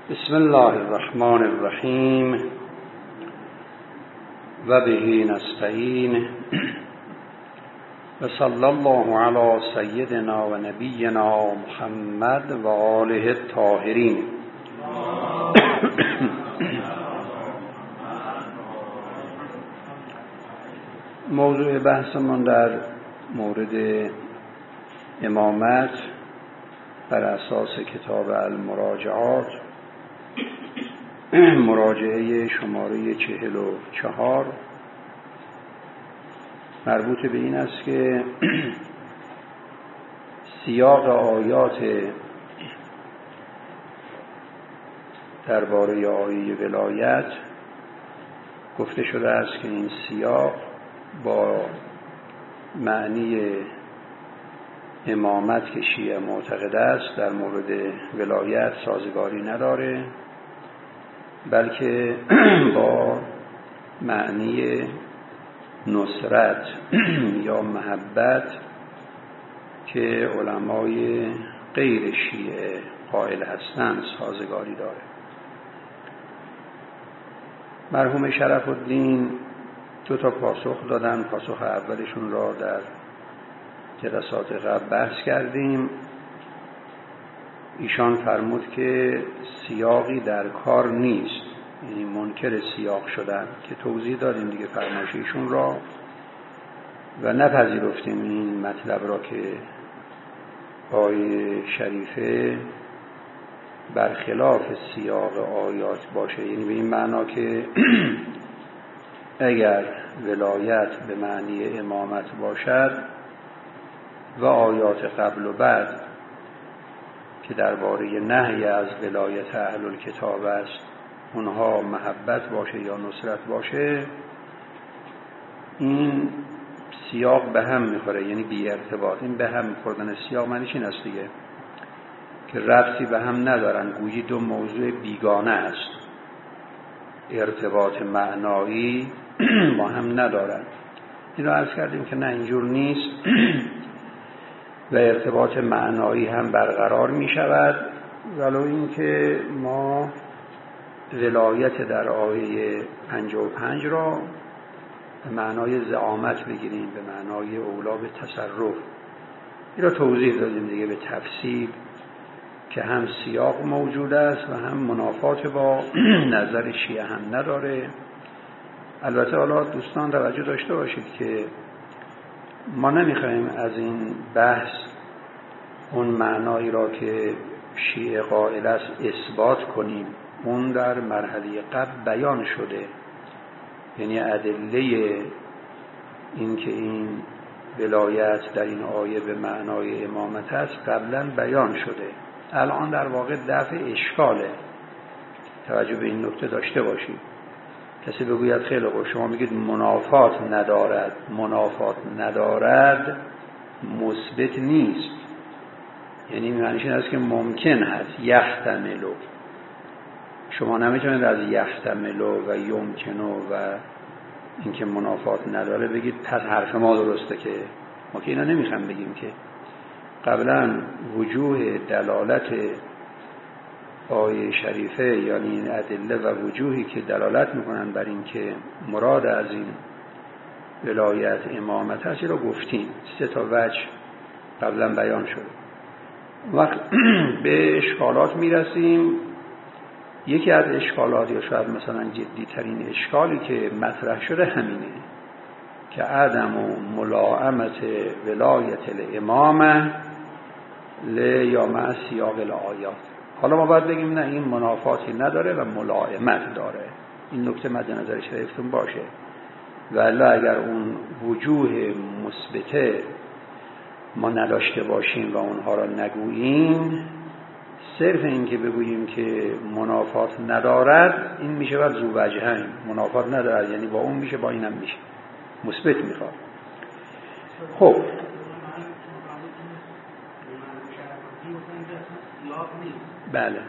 بسم الله الرحمن الرحیم و به نستعین و صلی الله علی سیدنا و نبینا محمد و آله الطاهرین. موضوع بحثمون در مورد امامت بر اساس کتاب المراجعات، مراجعه شماره 44، مربوط به این است که سیاق آیات درباره آیه ولایت گفته شده است که این سیاق با معنی امامت که شیعه معتقد است در مورد ولایت سازگاری نداره، بلکه با معنی نصرت یا محبت که علمای غیر شیعه قائل هستند سازگاری داره. مرحوم شرف الدین دو تا پاسخ دادن. پاسخ اولشون را در جلسات قبل بحث کردیم. ایشان فرمود که سیاقی در کار نیست، یعنی منکر سیاق شدن، که توضیح دادیم دیگه فرمایش ایشون را و نپذیرفتیم این مطلب را که آیه شریفه برخلاف سیاق آیات باشه، یعنی به این معنا که اگر ولایت به معنی امامت باشد و آیات قبل و بعد که درباره نهی از ولایت اهل الکتاب است اونها محبت باشه یا نصرت باشه، این سیاق به هم میخوره، یعنی بی ارتباط. این به هم میخوردن سیاق معنیش این است دیگه که ربطی به هم ندارن، گویی دو موضوع بیگانه است، ارتباط معنایی با هم ندارن. این رو عرض کردیم که نه، اینجور نیست و ارتباط معنایی هم برقرار می شود، ولو اینکه ما ولایت در آیه 55 را به معنای زعامت بگیریم، به معنای اولا به تصرف. این را توضیح دادیم دیگه به تفصیل که هم سیاق موجود است و هم منافات با نظر شیعه هم نداره. البته حالا دوستان توجه داشته باشید که ما نمیخوایم از این بحث اون معنایی را که شیعه قائل است اثبات کنیم، اون در مرحله قبل بیان شده، یعنی ادله این که این ولایت در این آیه به معنای امامت است قبلا بیان شده. الان در واقع دفع اشکاله، توجه به این نکته داشته باشید. کسی بگوید خیلی خوب شما میگید منافات ندارد، منافات ندارد مثبت نیست، یعنی معنیش این است که ممکن هست یحتملو. شما نمیتونید از یحتملو و یمکنو و اینکه منافات نداره بگید پس حرف ما درسته، که ما که اینا نمیخوام بگیم. که قبلا وجوه دلالت آیه شریفه، یعنی این ادله و وجوهی که دلالت میکنن بر این که مراد از این ولایت امامت هست را گفتیم. 3 تا وجه قبلا بیان شد. وقت به اشکالات میرسیم. یکی از اشکالات یا شاید مثلا جدی ترین اشکالی که مطرح شده همینه که عدم ملائمت ولایت الامامه یا مع سیاق الآیات. حالا ما باید بگیم نه، این منافاتی نداره و ملائمت داره. این نکته مد نظر شریفتون باشه. ولی اگر اون وجوه مثبته ما نداشته باشیم و اونها را نگوییم، صرف این که بگوییم که منافات ندارد، این میشه بعد ذو وجهین. منافات ندارد یعنی با اون میشه، با اینم میشه، مثبت میخواد. خب بله،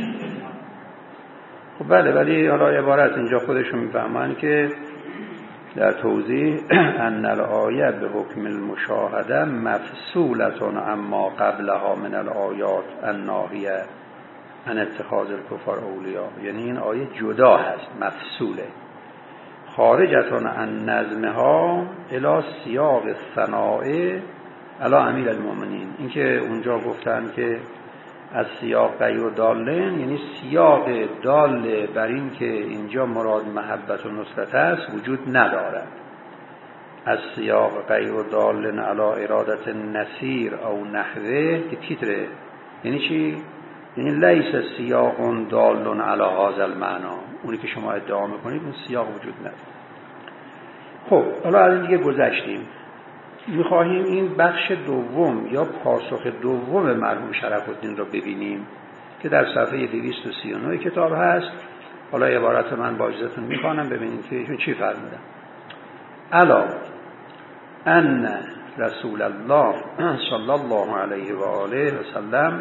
خب بله، ولی حالا عبارت اینجا خودشون میفهمن که در توضیح ان الآیه به حکم المشاهده مفصولتون اما قبلها من الآیات الناهیه عن اتخاذ الکفار اولیاء، یعنی این آیه جدا هست، مفصوله، خارجتون عن نظمها الی سیاق الثناء علی امیر المؤمنین. این که اونجا گفتن که از سیاق غیر دالن، یعنی سیاق دال بر این که اینجا مراد محبت و نصرت است وجود ندارد. از سیاق غیر دالن علی ارادت نصیر او نحوه که تیتره، یعنی چی؟ یعنی لیس سیاق دالن علی هذا المعنا، اونی که شما ادعا میکنید اون سیاق وجود نداره. خب حالا از این دیگه گذشتیم، میخواهیم این بخش دوم یا پاسخ دوم مرحوم شرف الدین رو ببینیم که در صفحه 239 کتاب هست. حالا عبارت من با اجازهتون میخوانم ببینید که ایشون چی فرمودن. الا ان رسول الله صلی الله علیه و آله و سلم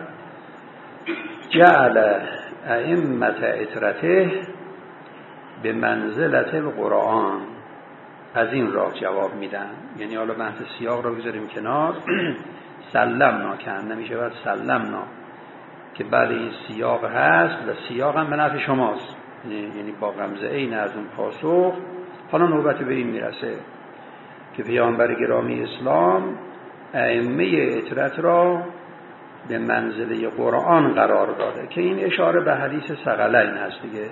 جعل ائمه اطرته به منزلت القرآن. از این راه جواب میدن، یعنی حالا بحث سیاق رو بذاریم کنار. سلمنا که نمیشه باید سلمنا که بله این سیاق هست و سیاق هم به نفع شماست، یعنی با رمز عین از اون پاسخ. حالا نوبت به این میرسه که پیامبر گرامی اسلام ائمه اطرت را به منزله قرآن قرار داده که این اشاره به حدیث ثقلین هست دیگه.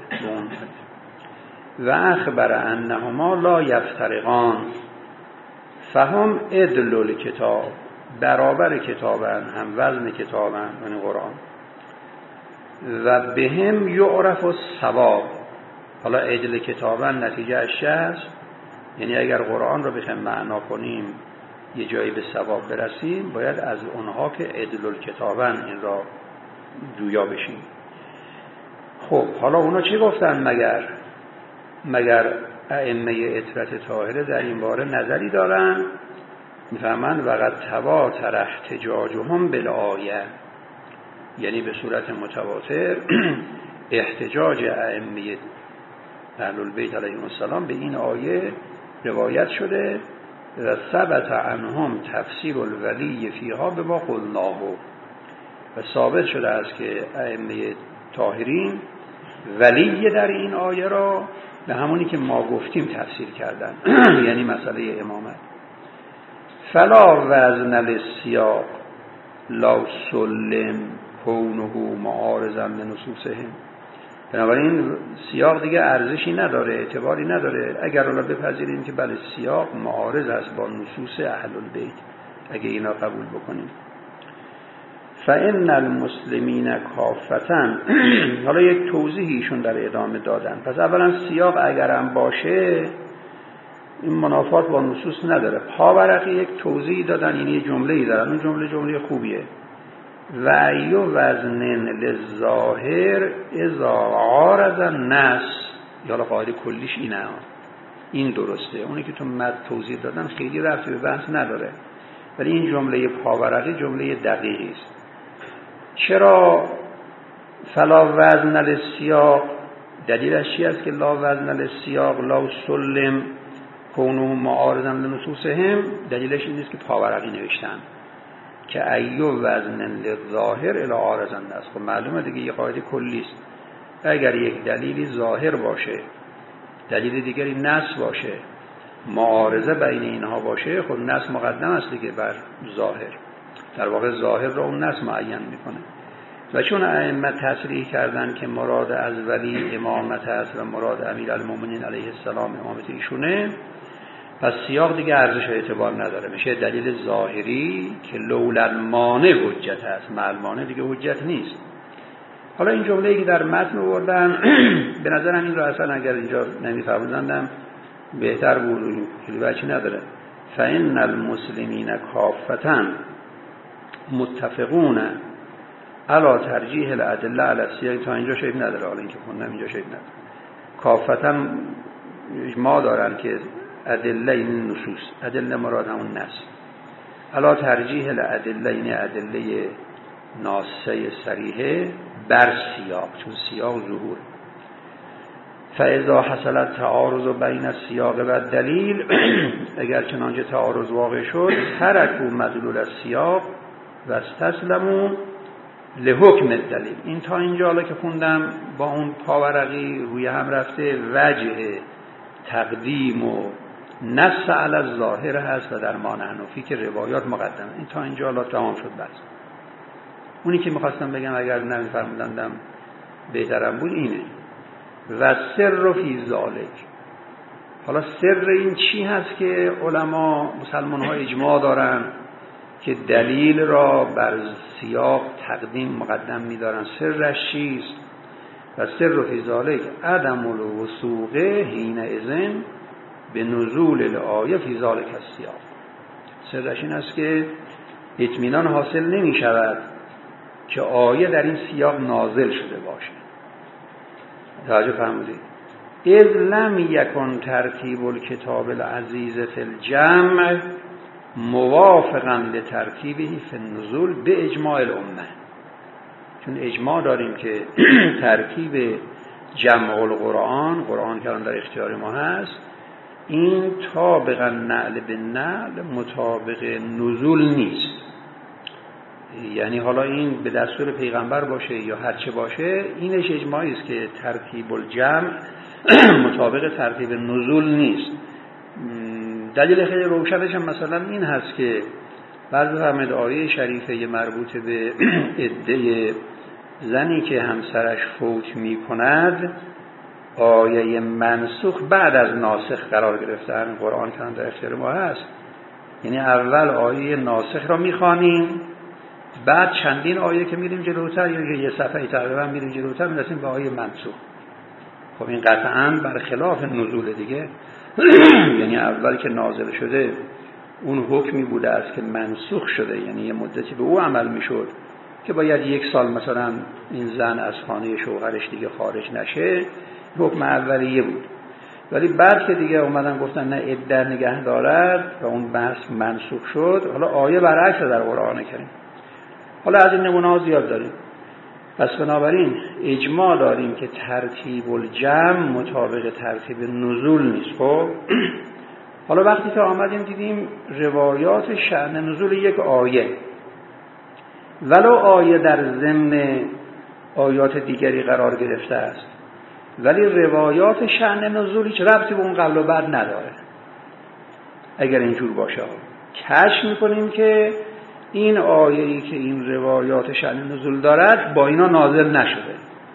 و اخبر انهما لا یفترقان فهم عدل الکتاب، برابر کتابن، هم وزن کتابن، یعنی قرآن. و بهم یعرف الثواب، حالا عدل کتابن نتیجه اش است، یعنی اگر قرآن رو بخوایم معنا کنیم یه جایی به ثواب برسیم باید از اونها که عدل الکتابن این را جویا بشیم. خب حالا اونا چی گفتن؟ مگر ائمه اطرت طاهره در این باره نظری دارن؟ میفهمن وقد تواتر احتجاجهم بالآیه، یعنی به صورت متواتر احتجاج ائمه اهل البیت علیهم السلام به این آیه روایت شده و ثبت عنهم تفسیر الولی فیها بما قلناه، و ثابت شده است که ائمه طاهرین ولی در این آیه را به همونی که ما گفتیم تفسیر کردن یعنی مسئله امامت. فلا وزن للسیاق لا سلم کونه معارضا لنصوصهم، بنابراین سیاق دیگه ارزشی نداره، اعتباری نداره اگر را بپذیریم که بله سیاق معارض است با نصوص اهل البیت، اگه اینا قبول بکنیم. فإن المسلمین کافتن، حالا یک توضیحیشون در ادامه دادن. پس اولا سیاق اگرم باشه این منافات با نصوص نداره. پاورقی یک توضیح دادن، یعنی یه جمله‌ای دارن، اون جمله خوبیه. و ایو وزن للظاهر اذا عارض النص، حالا قاعده کلیش اینه، این درسته، اونی که تو مد توضیح دادن خیلی ربطی به بحث نداره، ولی این جمله پاورقی جمله دقیقی است. چرا فلا وزن للسیاق؟ دلیلش چی است که لا وزن للسیاق لا سلم کونه معارضا لنصوصهم؟ دلیلش این است که پاورقی نوشتن که ایو وزن للظاهر الی عارض النص. خب معلومه دیگه یه قاعده کلی است، اگر یک دلیلی ظاهر باشه دلیل دیگری نص باشه، معارضه بین اینها باشه، خب نص مقدم است دیگه بر ظاهر، در واقع ظاهر را اون نص معین میکنه. و چون ائمه تصریح کردن که مراد از ولی امامت است و مراد امیرالمومنین علیه السلام امامت ایشونه، پس سیاق دیگه ارزش و اعتبار نداره، میشه دلیل ظاهری که لولا مانع حجت است، مع المانع دیگه حجت نیست. حالا این جمله‌ای که در متن آوردن به نظرم این رو اصلا اگر اینجا نمی‌فهمیدم بهتر بود، خیلی بچی نداره. فإن المسلمین کافتن متفقون علی ترجیح الادله علی السیاق، تا اینجا شاید نداره، حالا اینکه خوندم اینجا شاید نداره. کافتن اجماع دارن که ادله این نصوص، ادله مراد همون نص، علی ترجیح الادله این ادله ناصه صریحه بر سیاق، چون سیاق ظهور. فاذا حصل التعارض بین السیاق و الدلیل، اگر چنانچه تعارض واقع شد، ترکوا مدلول السیاق و استسلموا لحکم الدلیل. این تا اینجا حالا که خوندم با اون پاورقی روی هم رفته، وجه تقدیم و نص علی الظاهر هست و در ما نحنفی که روایات مقدمه. این تا اینجا حالا تمام شد. بس اونی که میخواستم بگم اگر نمیفرمودندم بهترم بود اینه: و سر فی ذالک. حالا سر این چی هست که علما مسلمان ها اجماع دارن که دلیل را بر سیاق تقدیم مقدم می‌دارن؟ سرش چیست؟ و سر فی ذالک عدم الوثوق حینئذ به نزول الآیه فی ذالک السیاق. سرش این است که اطمینان حاصل نمی شود که آیه در این سیاق نازل شده باشه. توجه فرمودید؟ اذ لم یکن ترتیب الکتاب العزیز فی الجمع موافقا لترتیبه فی النزول به اجماع الامه. چون اجماع داریم که ترتیب جمع القرآن، قرآن که الان در اختیار ما هست، این طابق نعل به نعل مطابق نزول نیست. یعنی حالا این به دستور پیغمبر باشه یا هر چه باشه، اینش اجماعی است که ترتیب الجمع مطابق ترتیب نزول نیست. دلیل خیلی روشنش هم مثلا این هست که بعضی فرمود آیه شریفه مربوط به عده زنی که همسرش فوت می کند، آیه منسوخ بعد از ناسخ قرار گرفته. همین قرآن که در اختیار ما هست، یعنی اول آیه ناسخ را میخوانیم، بعد چندین آیه که میریم جلوتر یا یه صفحه تقریبا میریم جلوتر میرسیم به آیه منسوخ. خب این قطعاً برخلاف نزول دیگه. یعنی اول که نازل شده اون حکمی بوده است که منسوخ شده، یعنی یه مدتی به او عمل میشد که باید 1 سال مثلا این زن از خانه شوهرش دیگه خارج نشه، حکم اولیه بود. ولی بعد که دیگه اومدن گفتن نه عده نگه دارد و اون بحث منسوخ شد، حالا آیه برعکس در قرآن کریم. حالا از این نمونه ها زیاد داریم. پس بنابراین اجماع داریم که ترتیب الجمع مطابق ترتیب نزول نیست. خب حالا وقتی که آمدیم دیدیم روایات شأن نزول یک آیه، ولو آیه در ضمن آیات دیگری قرار گرفته است، ولی روایات شأن نزول هیچ ربطی به اون قبل و بعد نداره. اگر اینجور باشه کشف میکنیم که این آیه‌ای که این روایات شأن نزول دارد با اینا نازل نشده.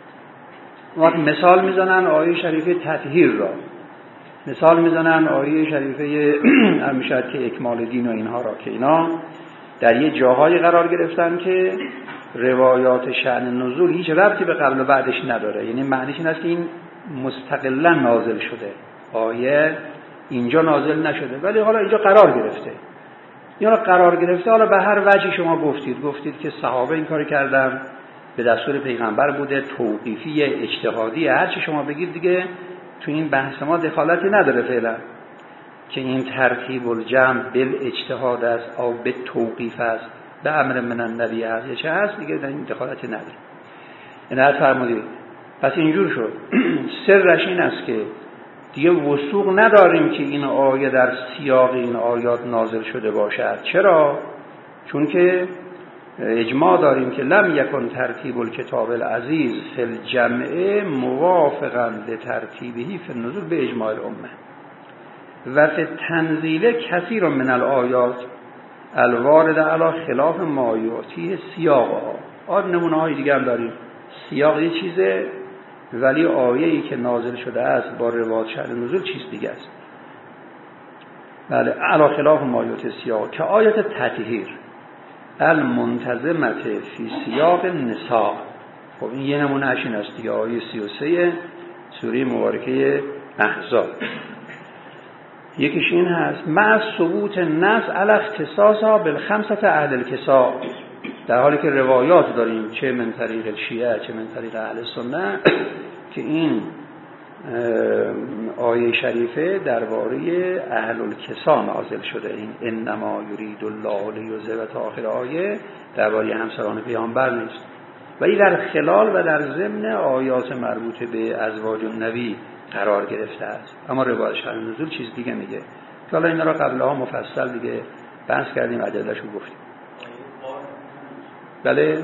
وقت مثال میزنن آیه شریفه تطهیر را، مثال میزنن آیه شریفه میشد که اکمال دین و اینها را، که اینا در یه جاهای قرار گرفتن که روایات شأن نزول هیچ ربطی به قبل و بعدش نداره. یعنی معنیش این است که این مستقلا نازل شده، آیه اینجا نازل نشده ولی حالا اینجا قرار گرفته. یا قرار گرفته، حالا به هر وجهی شما گفتید که صحابه این کار کردن، به دستور پیغمبر بوده، توقیفی، اجتهادی، هر چی شما بگید دیگه تو این بحث ما دخالتی نداره فعلا، که این ترتیب الجمع بالاجتهاد است او به توقیف است، به امر من النبی است یا چه هست دیگه، در این دخالتی نداره. این فرمودید. پس اینجور شد. سرش این است که دیگه وثوق نداریم که این آیه در سیاق این آیات نازل شده باشد. چرا؟ چون که اجماع داریم که لم یکن ترتیب الکتاب العزیز فی الجمع موافقا لترتیبه فی النزول به اجماع الامه و فی التنزیل کثیر من الآیات الوارد علی خلاف ما یعطی سیاقها. نمونه های دیگه هم داریم. سیاق یه چیزه ولی آیه‌ای که نازل شده است با روایت شأن نزول چیز دیگه است. بله، علی خلاف ما یعطی سیاق، که آیت تطهیر المنتظمت فی سیاق النساء. خب این یه نمونه اشین است دیگه، آیه 33 سوره مبارکه احزاب. یکیش این هست مع ثبوت نص علی اختصاصها بالخمسه اهل الکساء، در حالی که روایات داریم چه من طریق شیعه چه من طریق اهل سنت که این آیه شریفه درباره اهل الکسا نازل شده. این انما یرید الله لیذهب تا آخر آیه درباره همسران پیامبر نیست، ولی در خلال و در ضمن آیات مربوط به ازواج النبی قرار گرفته است. اما روایت شأن نزول چیز دیگه میگه که حالا اینا را قبلها مفصل دیگه بحث کردیم، ادله‌شو گفتیم. بله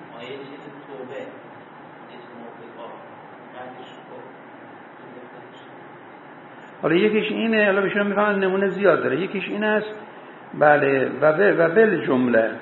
حالا یکیش اینه، حالا بهشون میفهمن نمونه زیاد داره. یکیش این است بله و بل جمله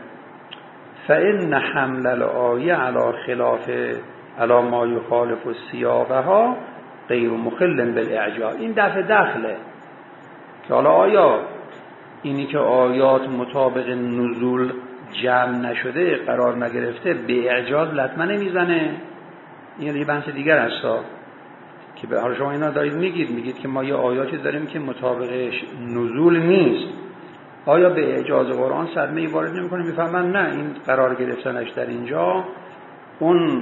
فإن حمل الآیه علی خلاف علی ما یخالف سیاقها غیر مخل بالاعجاز. این دخله که حالا آیا اینی که آیات مطابق نزول جمع نشده قرار نگرفته به اعجاز لطمه نمیزنه؟ این یه بحث دیگر هستا که به حال شما اینا دارید میگید که ما یه آیاتی داریم که مطابق نزول نیست، آیا به اعجاز قرآن صدمه وارد نمیکنه؟ میفهمن نه، این قرار گرفتنش در اینجا اون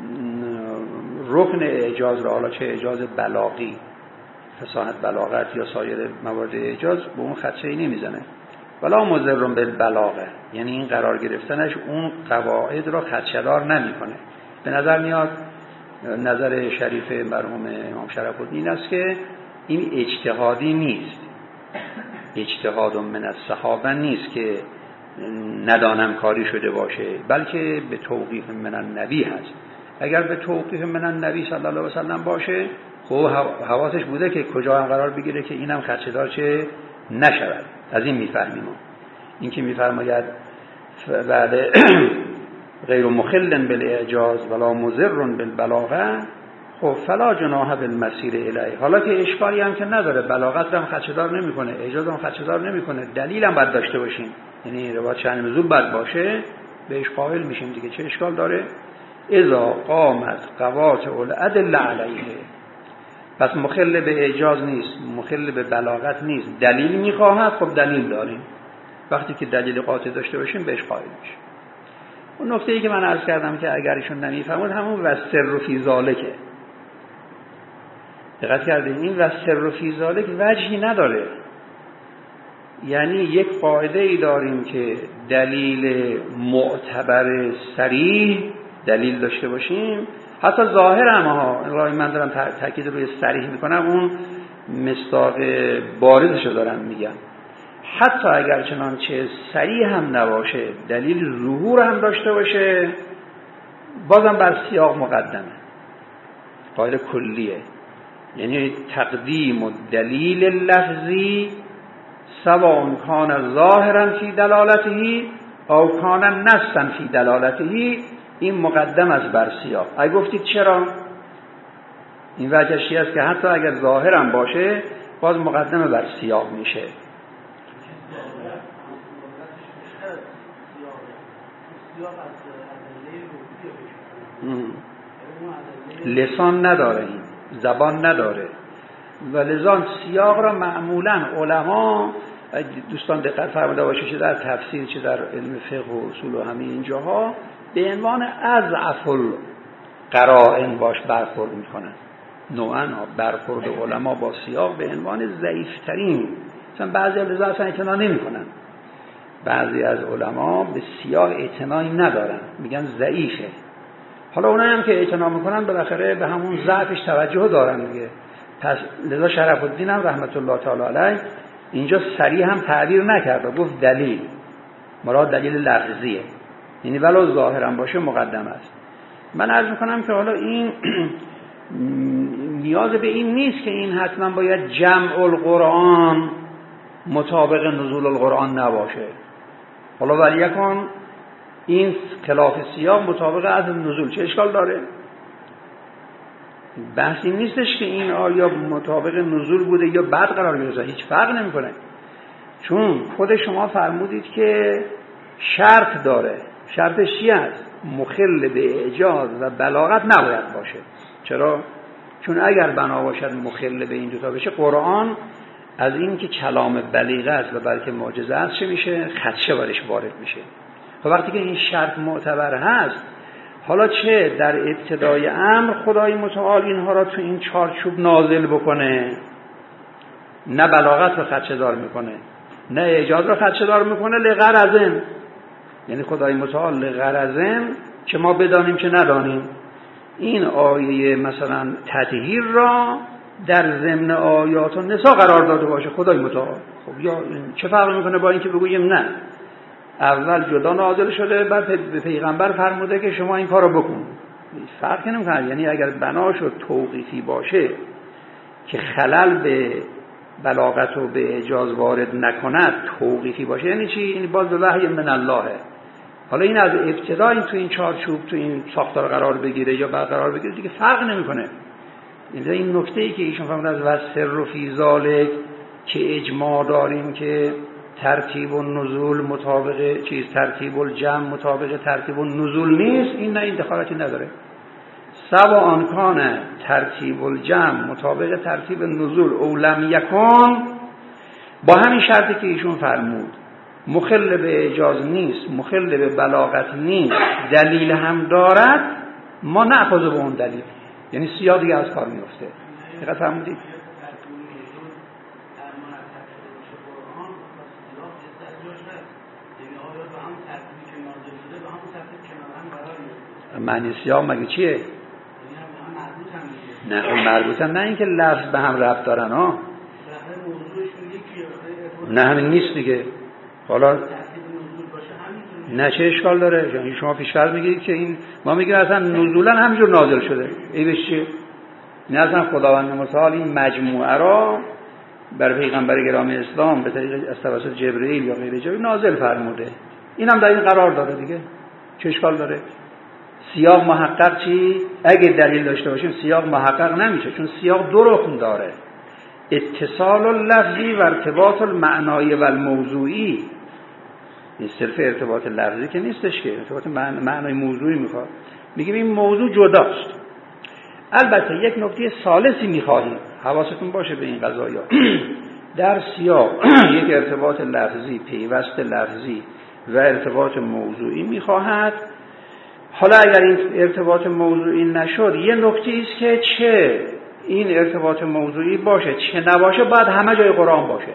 رکن اعجاز را، حالا چه اعجاز بلاغی فصاحت بلاغت یا سایر موارد اعجاز، به اون خدشه‌ای نمیزنه. ولا مضر بالبلاغه، یعنی این قرار گرفتنش اون قواعد را خدشه‌دار نمیکنه. به نظر میاد نظر شریف مرحوم امام شرف الدین است که این اجتهادی نیست، اجتهاد من الصحابه نیست که ندانم کاری شده باشه، بلکه به توقیف من النبی هست. اگر به توقیف من النبی صلی الله علیه و سلم باشه، خب حواسش بوده که کجا هم قرار بگیره که اینم خدشه‌دار چه نشود. از این میفهمیم. این که میفرماید بعد غیر مخل بالاعجاز ولا مضر بالبلاغه، خب فلا جناح بالمسیر الیه. حالا که اشکالی هم که نداره، بلاغت هم خدشه‌دار نمیکنه، اعجاز هم خدشه‌دار نمیکنه، دلیل هم باید داشته باشیم، یعنی روایت شأن نزول باید باشه، بهش قائل میشیم دیگه. چه اشکال داره؟ اذا قامت قواطع الادله علیه. پس مخل به اعجاز نیست، مخل به بلاغت نیست، دلیل میخواهد، خب دلیل داریم. وقتی که دلیل قاطع داشته باشیم بهش قائل میشیم. اون نکته‌ای که من عرض کردم که اگر ایشون نمیفهمون، همون وسر فی ذالکه. دقت کردین این وسر فی ذالک وجهی نداره. یعنی یک قاعده ای داریم که دلیل معتبر صریح دلیل داشته باشیم، حتی ظاهر هم ها، من دارم تاکید روی صریح میکنم، اون مصداق بارزشو دارم میگم، حتی اگر چنانچه صریح هم نباشه، دلیل ظهور هم داشته باشه، بازم بر سیاق مقدمه. قاعده کلیه، یعنی تقدیم دلیل لفظی سواء کان ظاهرا فی دلالته او کان نصا فی دلالته، این مقدم است بر سیاق. اگه گفتید چرا؟ این وجهشی است که حتی اگر ظاهرا باشه باز مقدمه بر سیاق میشه. لسان نداره، این زبان نداره و لذا سیاق را معمولا علما، دوستان دقت فرموده باشه، چه در تفسیر چه در علم فقه و اصول و همین اینجاها به عنوان اضعف القرائن باش برخورد میکنن. نوعا برخورد علما با سیاق به عنوان ضعیفترین، مثلا بعضی از لذا اصلا اعتنا نمیکنن، بعضی از علما به سیاق اعتنایی ندارن، میگن ضعیفه. حالا اونایی هم که اعتنا میکنن بالاخره به همون ضعفش توجه دارن دیگه. پس لذا شرف الدین هم رحمت الله تعالی علیه اینجا صریح هم تعبیر نکرد، گفت دلیل، مراد دلیل لفظیه، یعنی ولو ظاهرا باشه مقدم است. من عرض میکنم که حالا این نیاز به این نیست که این حتما باید جمع القرآن مطابق نزول القرآن نباشه. حالا ولیکن این خلاف سیاق مطابق از نزول، چه اشکال داره؟ بحثی نیستش که این آیا مطابق نزول بوده یا بعد قرار گرفته، هیچ فرق نمیکنه. چون خود شما فرمودید که شرط داره. شرطش چی است؟ مخل به اعجاز و بلاغت نباید باشه. چرا؟ چون اگر بنا باشد مخل به این دوتا بشه، قرآن از این که کلام بلیغ است و بلکه معجزه است چه میشه؟ خدشه برش وارد میشه. خب وقتی که این شرط معتبر هست، حالا چه در ابتدای امر خدای متعال اینها را تو این چارچوب نازل بکنه، نه بلاغت رو خدشه دار میکنه نه اعجاز رو خدشه دار میکنه، لغرضن، یعنی خدای متعال لغرضن که ما بدانیم که ندانیم. این آیه مثلا تطهیر را در ضمن آیات النساء قرار داده باشه خدای متعال. خب یا چه فرق میکنه با اینکه بگوییم نه اول جدا نازل شده بعد به پیغمبر فرموده که شما این کارو بکن؟ فرق نمیکنه. یعنی اگر بناش توقیفی باشه که خلل به بلاغت و به اعجاز وارد نکند، توقیفی باشه یعنی چی؟ این باز وحی من اللهه. حالا این از ابتدا این تو این چارچوب تو این ساختار قرار بگیره یا برقرار بگیره دیگه فرق نمیکنه. این نکته‌ای که ایشون فرمود از وسر و فی ذالک که اجماع داریم که ترتیب و نزول مطابق ترتیب الجمع مطابق ترتیب و نزول نیست، این نه این دخالتی نداره. سوا آنکان ترتیب الجمع مطابق ترتیب نزول او لم یکن، با همین شرطی که ایشون فرمود مخل به اعجاز نیست، مخل به بلاغت نیست، دلیل هم دارد، ما نأخذ به اون دلیل، یعنی سیاقی از کار میفته. دقت فرمودید؟ معنی سیاق مگه چیه؟ نه مربوطن، نه اینکه لفظ به هم ربط دارن ها، نه همین نیست دیگه. حالا نه چه اشکال داره؟ یعنی شما پیش‌فرض میگید که این ما میگیم اصلا نزولا همینجور نازل شده، ای بهش چیه؟ نه اصلا خداوند متعال این مجموعه را بر پیغمبر گرامی اسلام به طریق از توسط جبرئیل یا غیر جبرئیل نازل فرموده، این هم در این قرار داره دیگه، چه اشکال داره؟ سیاق محقق چی؟ اگه دلیل داشته باشیم سیاق محقق نمیشه، چون سیاق دو رکن داره، اتصال اللفظی و ارتباط المعنایی و الموضوعی. این صرف ارتباط لفظی که نیستش که ارتباط معنای موضوعی میخواد. میگیم این موضوع جداست. البته یک نکته ثالثی میخواهیم حواستون باشه به این قضایا. در سیاق یک ارتباط لفظی، پیوست لفظی و ارتباط موضوعی میخواهد. حالا اگر این ارتباط موضوعی نشد، یه نکته است که چه این ارتباط موضوعی باشه چه نباشه باید همه جای قرآن باشه.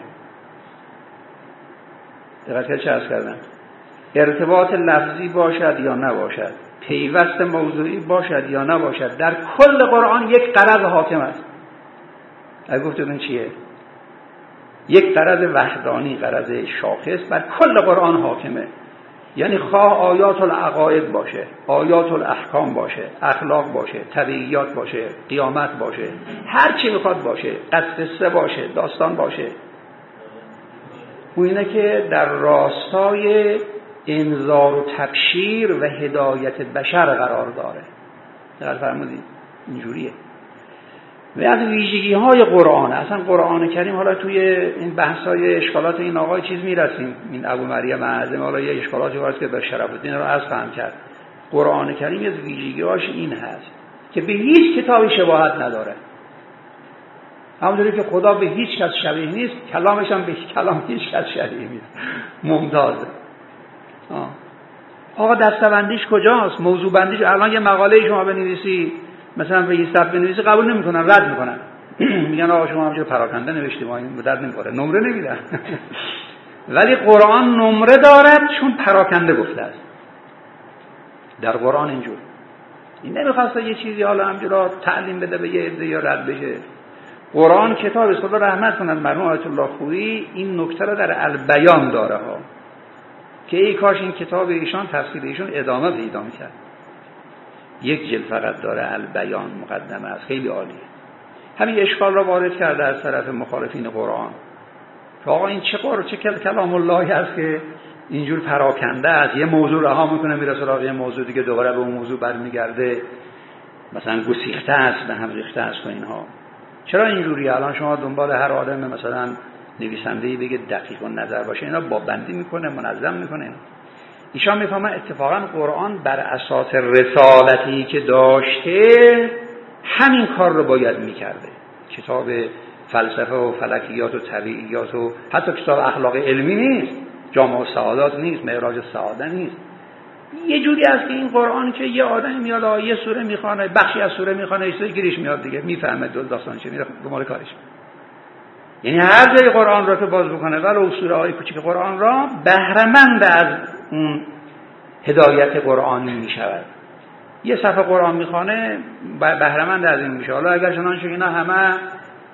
دقیقاً چه عرض کردم؟ ارتباط لفظی باشد یا نباشد، پیوست موضوعی باشد یا نباشد، در کل قرآن یک غرض حاکم است. اگه گفتون چیه؟ یک غرض وحدانی، غرض شاخص بر کل قرآن حاکمه. یعنی خواه آیات العقاید باشه، آیات الاحکام باشه، اخلاق باشه، طبیعیات باشه، قیامت باشه، هر چی میخواد باشه، قصه باشه، داستان باشه، اون اینه که در راستای انذار و تبشیر و هدایت بشر قرار داره. دقیق فرمودید؟ اینجوریه. و از ویژگی های قرآن، اصلا قرآن کریم، حالا توی این بحثای اشکالات این آقای چیز میرسیم، این ابو مریم اعظم، حالا یه اشکالاتی وارد که به شرف الدین رو از فهم کرد. قرآن کریم از ویژگی هاش این هست که به هیچ کتابی شباهت نداره، همونطوری که خدا به هیچ کس شبیه نیست، کلامش هم به کلام هیچ کس شبیه نیست، ممتازه. آقا دستبندیش کجاست؟ موضوع بندیش. الان یه مقاله شما بنویسی، مثلا به یه صفحه بنویسی، قبول نمیکنن، رد میکنن، میگن آقا شما همینجوری پراکنده نوشتید، ما این به درد نمیخوره، نمره نمیدن. ولی قرآن نمره دارد چون پراکنده گفته است. در قرآن اینجور این نمیخواسته یه چیزی حالا همجورا تعلیم بده به یه عده یا رد بشه. قرآن کتاب است، خدا رحمت کنه مرحوم آیت الله خویی این نکته رو در البیان داره ها، که ای کاش این کتاب ایشان تفسیر ایشون ادامه پیدا می‌کرد. یک جلد فقط داره، البیان مقدمه است، خیلی عالیه. همین اشکال را وارد کرده از طرف مخالفین قرآن که آقا این چه کلام اللهی است که اینجور پراکنده است، یه موضوع رها میکنه میره سراغ یه موضوع دیگه، دوباره به اون موضوع برمیگرده، مثلا گسیخته است، به هم ریخته است و اینها. چرا اینجوریه؟ الان شما دنبال هر آدم مثلا نویسنده‌ای بگه دقیق النظر باشه، اینا با بندی میکنه، منظم میکنه. ایشان میفهمن اتفاقا قرآن بر اساس رسالتی که داشته همین کار رو باید میکرده. کتاب فلسفه و فلکیات و طبیعیات و حتی کتاب اخلاق علمی نیست، جامع السعادات نیست، معراج السعاده نیست. یه جوری است که این قرآن که یه آدمی میاد یه سوره میخونه، بخشی از سوره میخونه، یه سوره گیرش میاد دیگه، میفهمه داستان چیه، میره دنبال کارش. یعنی هر جای قرآن را که باز بکنه ولو سوره های کوچیک قرآن را، بهره مند از اون هدایت قرآنی میشود. یه صفحه قرآن میخونه بهره مند از این میشه. حالا اگر چنانچه اینا همه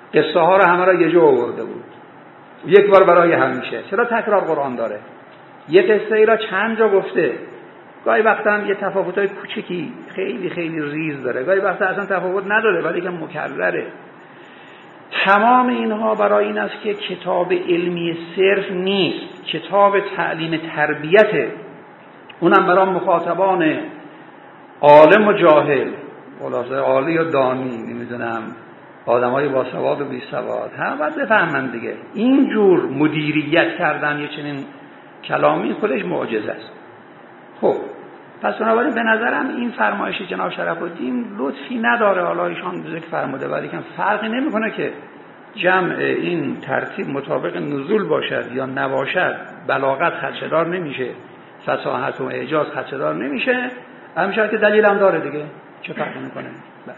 قصه ها رو همه را یه جا آورده بود، یک بار برای همیشه. چرا تکرار قرآن داره؟ یه قصه ای را چند جا گفته، گاهی وقتا هم یه تفاوت‌های کوچیکی خیلی خیلی ریز داره، گاهی وقتا اصلا تفاوت نداره ولی که مکرره. تمام اینها برای این است که کتاب علمی صرف نیست، کتاب تعلیم تربیته، اونم برای مخاطبان عالم و جاهل، خلاصه عالی و دانی، نمیدونم آدمای با سواد و بی سواد، هم باید بفهمن دیگه. اینجور مدیریت کردن یه چنین کلامی خودش معجزه است. خب پس بنابراین به نظرم این فرمایش جناب شرف الدین لطفی نداره، حالا ایشان ذکر فرموده ولی که فرقی نمیکنه که جمع این ترتیب مطابق نزول باشد یا نباشد، بلاغت خدشه‌دار نمیشه، فصاحت و اعجاز خدشه‌دار نمیشه، همیشه که دلیل هم داره دیگه، چه فرقی میکنه؟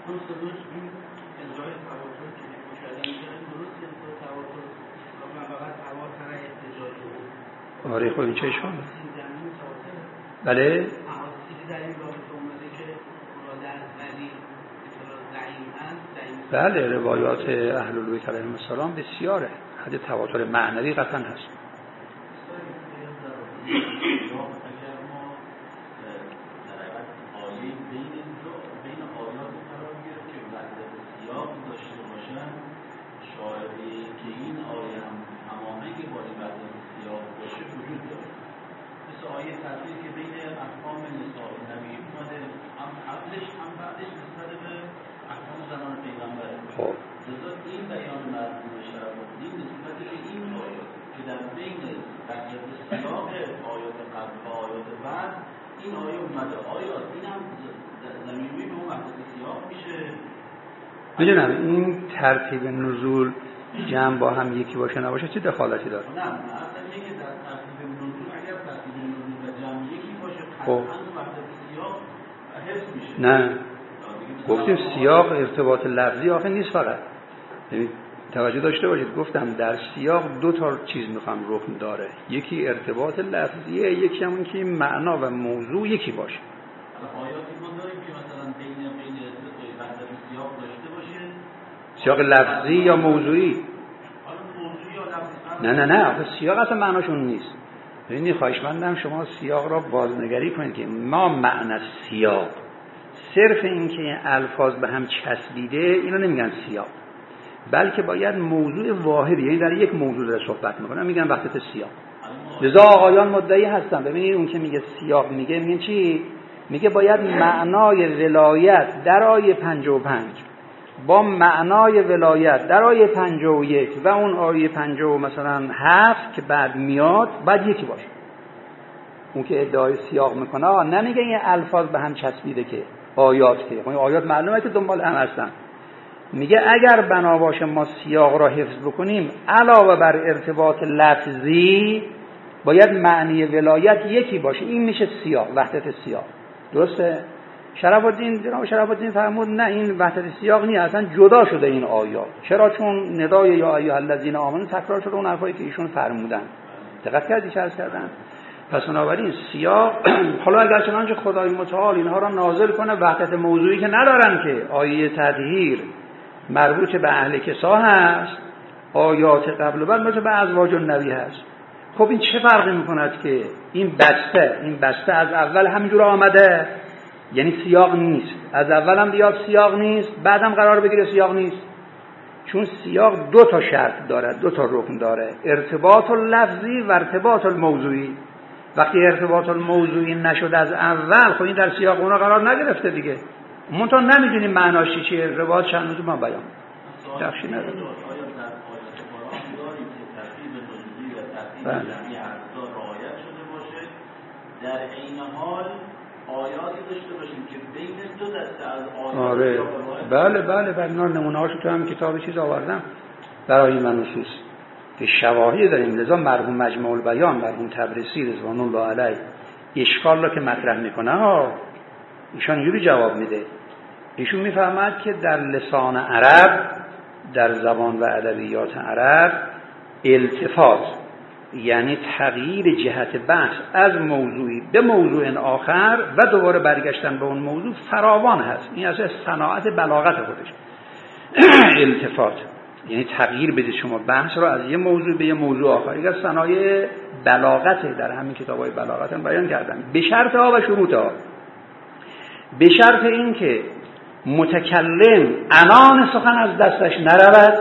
آره خب این چه اشکاله؟ بله بله روایات اهل البیت علیهم السلام بسیاره، حد تواتر معنوی قطعا هست. میدونم این ترتیب نزول جمع با هم یکی باشه نباشه چه دخالتی داره؟ نه اصلا میگه در ترتیب نزول اگر ترتیب نزول و جمع یکی باشه قطعاً وحدت سیاق حفظ میشه. نه گفتیم سیاق ارتباط لفظی آخه نیست فقط، یعنی توجه داشته باشید گفتم در سیاق دو تا چیز میخوام رکن داره، یکی ارتباط لفظیه، یکی همون که معنا و موضوع یکی باشه. آیاتی ما داریم که مثلا بین وحدت سیاق داشته باشه، سیاق لفظی یا موضوعی؟ نه آخه سیاق اصلا معناشون نیست. ببینید خواهشمندم شما سیاق را بازنگری کنید که ما معنی سیاق صرف این که الفاظ به هم چسبیده اینو نمیگن سیاق، بلکه باید موضوع واحدی، یعنی در یک موضوع داره صحبت میکنن میگن وحدت سیاق. لذا آقایان مدعی هستن. ببینید اون که میگه سیاق میگه چی؟ میگه باید معنای ولایت در آیه 55 با معنای ولایت در آیه 51 و اون آیه 50 مثلا 7 که بعد میاد باید یکی باشه. اون که ادعای سیاق میکنه نمیگه این الفاظ به هم چسبیده که آیات که خب آیات معلومه که دنبال هم هستن. میگه اگر بنا باشه ما سیاق را حفظ بکنیم علاوه بر ارتباط لفظی باید معنی ولایت یکی باشه، این میشه سیاق، وحدت سیاق. درسته؟ جناب شرف الدین فرمود نه این وحدت سیاق نیست، اصلا جدا شده این آیات. چرا؟ چون ندای یا ایها الذین آمنوا تکرار شده، اون حرفایی که ایشون فرمودن. دقت کردی چه عرض کردن؟ پس بنابراین سیاق حالا اگر چنانچه خدای متعال اینها را نازل کنه وحدت موضوعی که ندارن که آیه تطهیر مربوط به اهل کسا هست، آیات قبل و بعد مربوط به ازواج النبی هست. خب این چه فرقی میکند که این بسته از اول همینجور آمده، یعنی سیاق نیست، از اول هم بیاد سیاق نیست، بعدم قرار بگیره سیاق نیست. چون سیاق دو تا شرط داره، دو تا رکن داره، ارتباط اللفظی و ارتباط الموضوعی. وقتی ارتباط الموضوعی نشد از اول خب این در سیاق اونا قرار نگرفته دیگه، منتها نمیدونیم معناش چیه. روایت چند روز ما بیان تخشی نداره. در این حال آیاتی داشته باشیم که بین دو دسته از آیات آره بله اینا نمونه هاشو تو هم کتاب چیز آوردم برای این نصوص که شواهد داریم. لذا مرحوم مجمع البیان مرحوم تبریسی رضوان الله علیه اشکال رو که مطرح میکنه ایشان اینجوری جواب میده. ایشون میفهمد که در لسان عرب، در زبان و ادبیات عرب، التفات یعنی تغییر جهت بحث از موضوعی به موضوع آخر و دوباره برگشتن به اون موضوع فراوان هست. این از صناعت بلاغت خودش. التفات یعنی تغییر بدید شما بحث رو از یه موضوع به یه موضوع آخر. یک از صنایع بلاغته، در همین کتاب‌های بلاغت هم بیان کردن، به شرط ها و شروط ها. به شرط این که متکلم عنان سخن از دستش نرود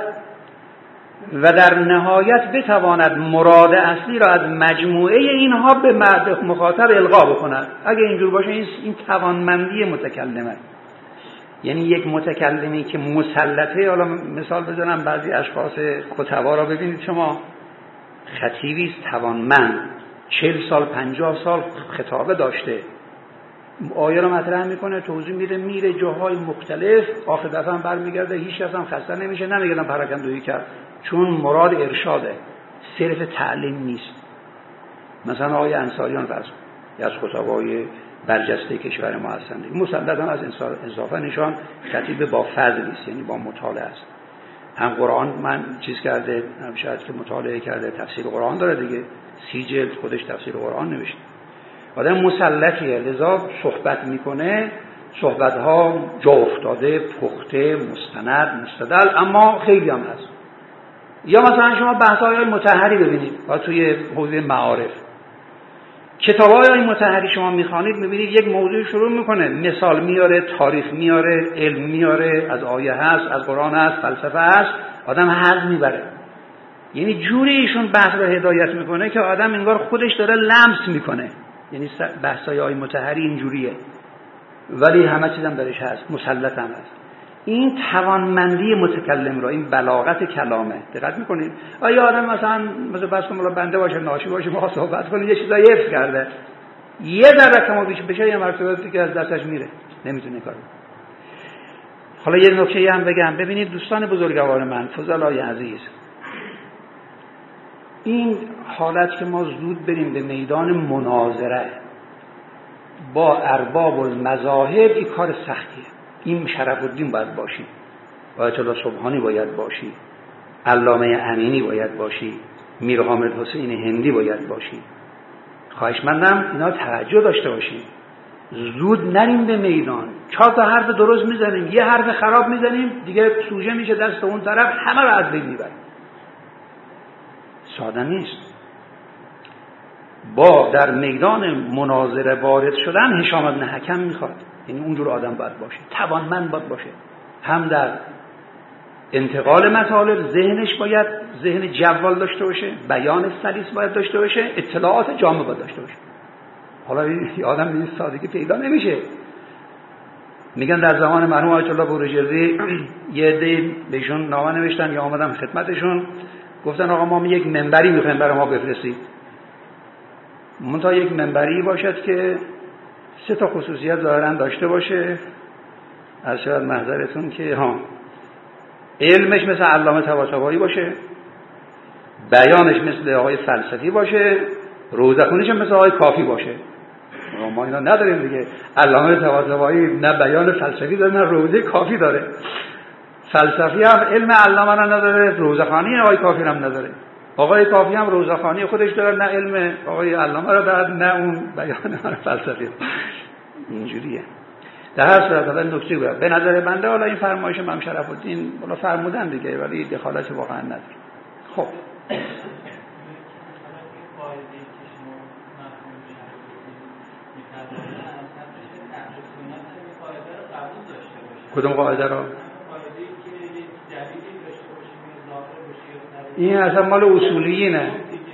و در نهایت بتواند مراد اصلی را از مجموعه اینها به مخاطب القا بکند. اگه اینجور باشه این توانمندی متکلمه. یعنی یک متکلمی که مسلطه، حالا مثال بزنم، بعضی اشخاص کتبا را ببینید شما، خطیبی است توانمند، 40 سال 50 سال خطابه داشته، آیه را مطرح میکنه، توضیح میره جاهای مختلف، آخر دفعه هم برمیگرده، هیچ کس هم خسته نمیشه، نمیگه پراکنده‌ای کرد، چون مراد ارشاده، صرف تعلیم نیست. مثلا آقای انصاریان فرض از خطبای برجسته کشور ما هستند، مسلطاً از انصافا نشان خطیب با فضل است، یعنی با مطالعه است. هم قرآن من چیز کرده، هم شاید که مطالعه کرده، تفسیر قرآن داره دیگه، 30 جلد خودش تفسیر قرآن نوشته. آدم مسلطیه، لذا صحبت میکنه، صحبت‌ها جا افتاده، پخته، مستند، مستدل، اما خیلی هم هست. یا مثلا شما بحث‌های مطهری ببینید و توی حوزه معارف، کتاب‌های مطهری شما میخوانید میبینید یک موضوع شروع میکنه، مثال میاره، تاریخ میاره، علم میاره، از آیه هست، از قرآن هست، فلسفه هست، آدم حظ میبره. یعنی جوری ایشون بحث رو هدایت میکنه که آدم انگار خودش داره لمس میکنه. یعنی بحث‌های مطهری اینجوریه، ولی همه چیزم درش هست، مسلط هم هست. این توانمندی متکلم را، این بلاغت کلامه. دقت میکنید؟ آیا آدم مثلا بس کنم بنده باشه، ناشی باشه، ما صحبت کنه، یه چیزایی حفظ کرده، یه ذره کم و بیش بشه یه مرتبه که از دستش میره، نمیتونه کار کنه. حالا یه نکته هم بگم، ببینید دوستان بزرگوار من، فضلای عزیز، این حالت که ما زود بریم به میدان مناظره با ارباب المذاهب، این کار سختیه. این شرف الدین باید باشی، آیت الله سبحانی باید باشی، علامه امینی باید باشی، میر حامد حسین هندی باید باشی. خواهشمندم اینا توجه داشته باشیم، زود نریم به میدان. 4 تا حرف درست میزنیم، یه حرف خراب میزنیم، دیگه سوژه میشه دست اون طرف، همه رو از بین میبریم. ساده نیست. با در میدان مناظره وارد شدن هشام بن حکم میخواد، یعنی اونجور آدم باید باشه، توانمند باید باشه، هم در انتقال مطالب ذهنش باید ذهن جوال داشته باشه، بیان سلیس باید داشته باشه، اطلاعات جامع باید داشته باشه. حالا این آدم این سادگی پیدا نمیشه. میگن در زمان مرحوم آیت الله بروجردی یه عده بهشون نامه نوشتن یا آمدن خدمتشون، گفتن آقا ما یک منبری میخوایم برای ما بفرستید، منتها یک منبری باشد که 3 تا خصوصیت ظاهرا داشته باشه. از شاید محضرتون که علمش مثل علامه طباطبایی باشه، بیانش مثل آقای فلسفی باشه، روزخونیش مثل آقای کافی باشه. ما اینا نداریم دیگه. علامه طباطبایی نه بیان فلسفی داره نه روزه کافی داره، فلسفی هم علم علامه را نداره، روزخانی آقای کافی هم نداره. آقای کافی هم روزخانی خودش داره، نه علم آقای علامه را داره، نه اون بیان فلسفی. اینجوریه. در هر صورت حالا نکته بود به نظر بنده، حالا این فرمایش امام شرف الدین حالا فرمودن دیگه، ولی دخالت واقعا نداره. خب کدوم قاعده رو؟ این اصلا مال اصولیینه.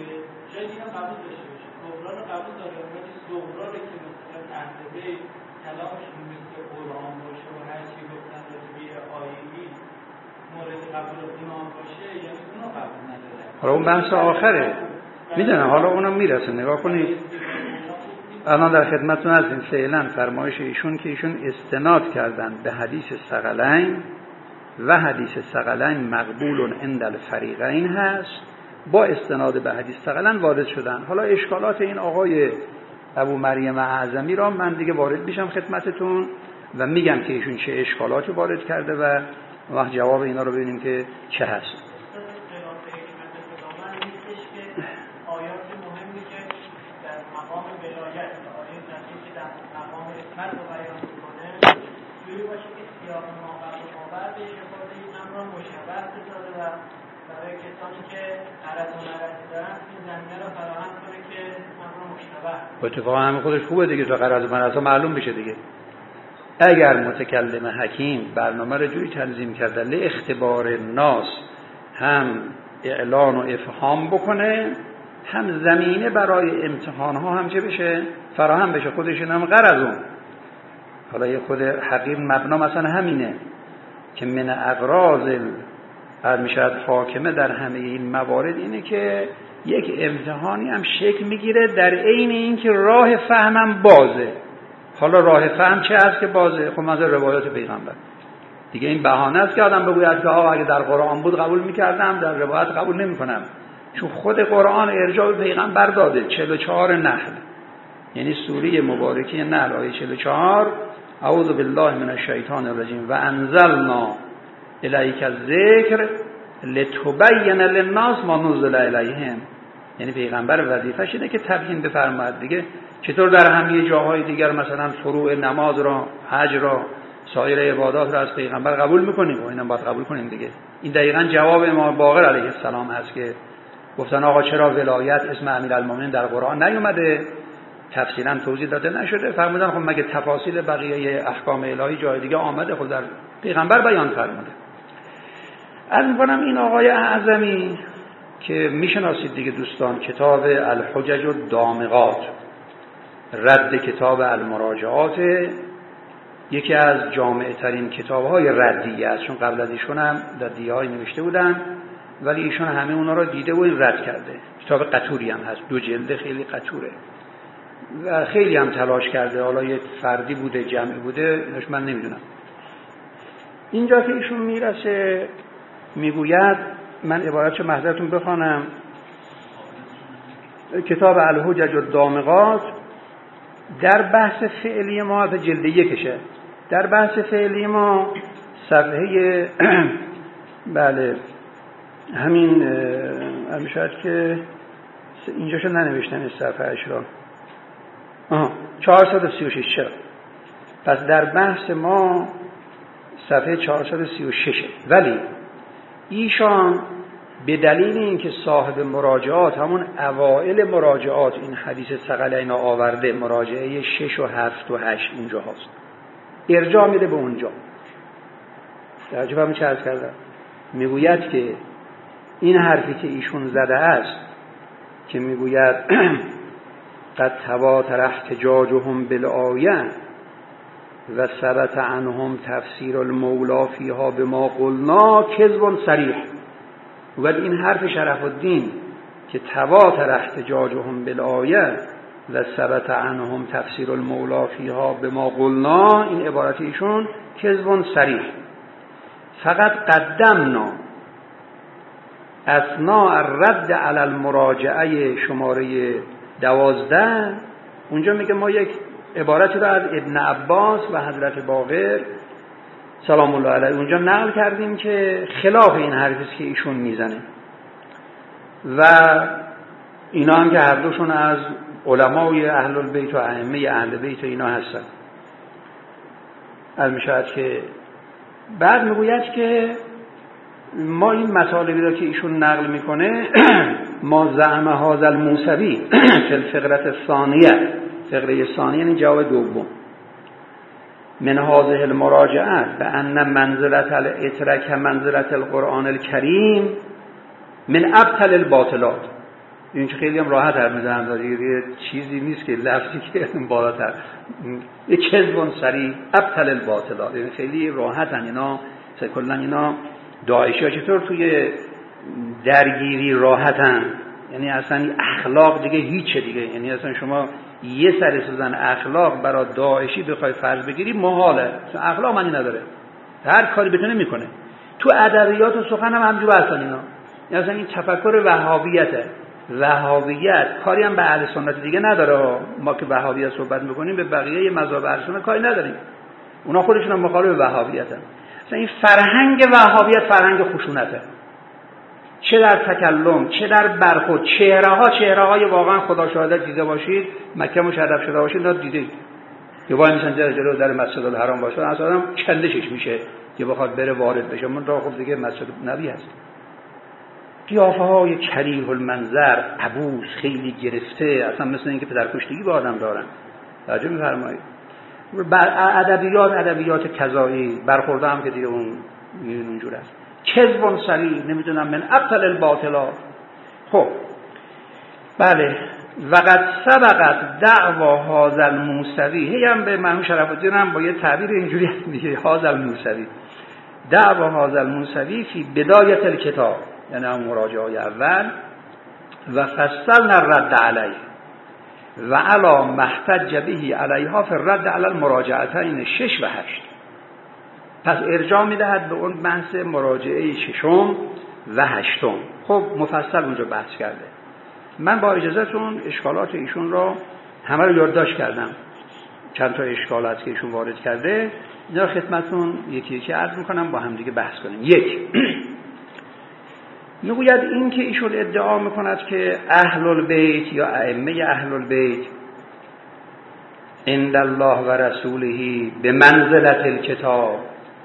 حالا اون بحث آخره میدونم، حالا اونم میرسه، نگاه کنید. الان در خدمتتون هستیم. فعلا فرمایش ایشون که ایشون استناد کردن به حدیث ثقلین و حدیث ثقلین مقبول عند الفریقین هست، با استناد به حدیث ثقلین وارد شدن. حالا اشکالات این آقای ابو مریم اعظمی را من دیگه وارد میشم خدمتتون و میگم که ایشون چه اشکالاتی وارد کرده و وقت جواب اینا رو ببینیم که چه هست. جوری باشه که سیاق ماور بهش خورده این امر را مشابه بسازه و برای کسانی که غرض و مرضی دارن این زمینه را فراهم کنه که امر را مشابه. اتفاقا همین خودش خوبه دیگه، تا غرض و مرض معلوم بشه دیگه. اگر متکلم حکیم برنامه رو جوری تنظیم کرده لاختبار الناس هم اعلان و افهام بکنه، هم زمینه برای امتحان ها هم چه بشه فراهم بشه، خودش هم غرضون. حالا یه خود حقیق مبنا مثلا همینه که من اغراض میشد حاکمه در همه این موارد اینه که یک امتحانی هم شکل میگیره در عین اینکه راه فهمم بازه. حالا راه فهم چه است که بازه؟ خب مثلا روایات پیغمبر دیگه. این بهانه است که آدم بگوید که اگه در قرآن بود قبول میکردم، در روایت قبول نمیکنم، چون خود قرآن ارجاع به پیغمبر داده. 44 نحل، یعنی سوره مبارکه نحل آیه 44 اعوذ بالله من الشیطان الرجیم و انزلنا الیک الذکر لتبین للناس ما نزل الیهم. یعنی پیغمبر وظیفه‌ش اینه که تبیین بفرماید دیگه. چطور در همه جاهای دیگر مثلا فروع نماز را، حج را، سایر عبادات را از پیغمبر قبول میکنیم و اینم باید قبول کنیم دیگه. این دقیقاً جواب امام باقر علیه السلام هست که گفتن آقا چرا ولایت اسم امیرالمومنین در قرآن نیومده؟ تفصیلا توضیح داده نشده. فرمودن خب مگه تفاصیل بقیه احکام الهی جای دیگه آمده؟ خب در پیغمبر بیان فرموده. عرض می‌کنم این آقای اعظمی که میشناسید دیگه دوستان، کتاب الحجج الدامغات، رد کتاب المراجعات، یکی از جامع ترین کتاب‌های ردیه است، چون قبل از ایشون هم ردیه‌های نوشته بودن ولی ایشون همه اونا رو دیده و این رد کرده. کتاب قطوری هم هست، 2 جلد، خیلی قطوره و خیلی هم تلاش کرده. حالا یه فردی بوده جمعی بوده اینش من نمیدونم. اینجا که ایشون میرسه میگوید، من عبارتشو محضرتون بخوانم، کتاب الحجج الدامغات در بحث فعلی ما به جلد 1 در بحث فعلی ما صفحه بله همین شاید که اینجاشو ننوشتن این صفحه اش را 436. چرا؟ پس در بحث ما صفحه 436. ولی ایشان به دلیل اینکه صاحب مراجعات همون اوائل مراجعات این حدیث ثقلین آورده، مراجعه 6 و 7 و 8 اونجا هست، ارجاع میده به اونجا. در جواب چه عرض کردم؟ میگوید که این حرفی که ایشون زده است که میگوید قد تواتر احتجاجهم بالآیه و ثبت عنهم تفسیر المولا فیها بما قلنا کذب صریح. و این حرف شرف الدین که تواتر احتجاجهم بالآیه و ثبت عنهم تفسیر المولا فیها بما قلنا، این عبارت ایشون کذب صریح. فقط قدمنا اثناء الرد علی المراجعه شماره 12 اونجا میگه ما یک عبارتی رو از ابن عباس و حضرت باقر سلام الله علیه اونجا نقل کردیم که خلاف این حرفی که ایشون میزنه و اینا هم که هر دوشون از علمای اهل البیت و ائمه اهل بیت اینا هستن. از میشود که بعد میگوید که ما این مطالبی را که ایشون نقل میکنه ما زعم هذا الموسوی فی الفقره الثانیه، فقره ثانیه یعنی جواب دوم، من هذه المراجعه بان منزلت الاترک منزلت القرآن الکریم من ابطل الباطلات. این که خیلی هم راحت حرف میزنن، یه چیزی نیست که لفظی که بالاتر، یه کذب صریح ابطل الباطلات، یعنی خیلی راحتن اینا. کلا اینا داعشی ها چطور توی درگیری راحتن، یعنی اصلا اخلاق دیگه هیچه دیگه، یعنی اصلا شما یه سر سوزن اخلاق برای داعشی بخوای فرض بگیری محاله، چون اخلاق معنی نداره، هر کاری بتونه میکنه. تو ادبیات و سخن هم همجور هستن اینا، یعنی اصلا این تفکر وهابیته. وهابیت کاری هم به اهل سنت دیگه نداره. ما که وهابیت صحبت میکنیم به بقیه مذاهب اهل سنت کاری نداریم، اونا خودشون هم مخالف وهابیتن. اصلا این فرهنگ وهابیت فرهنگ خشونته، چه در تکلم چه در برخورد. چهره‌های واقعا خدا شاهد دیده باشید، مکه مشرف شده باشید، دیدید که وای مثلا جلو در مسجد الحرام باشه اصلا کندشش میشه که بخواد بره وارد بشه. من را خب دیگه مسجد نبی هست. قیافه های کریه المنظر، عبوس، خیلی گرفته، اصلا مثل اینکه پدرکشتگی با آدم دارن. توجه می‌فرمایید؟ ادبیات کذایی برخورده هم که دیگه اونجور است. کذب صریح، نمیدونم من ابطل الباطلات. خب بله، وقد سبقت دعوا هذا الموسوی، هی هم به مرحوم شرف الدین هم با یه تعبیر اینجوری میگه هذا الموسوی، دعوا هذا الموسوی فی بدایت الکتاب، یعنی هم مراجعه اول، و فصلنا الرد علیه و علی محتج به علیها فی الرد علی المراجعتین 6 و 8. پس ارجاع میدهد به اون بحث مراجعه 6 و 8. خب مفصل اونجا بحث کرده. من با اجازهتون اشکالات ایشون را همه رو یادداشت کردم، چند تا اشکالات که ایشون وارد کرده اینا خدمتتون یکی یکی عرض میکنم، با هم دیگه بحث کنیم. یک، میگوید این که ایشون ادعا میکند که اهل البیت یا ائمه اهل البیت عند الله و رسوله به منزلت الکتاب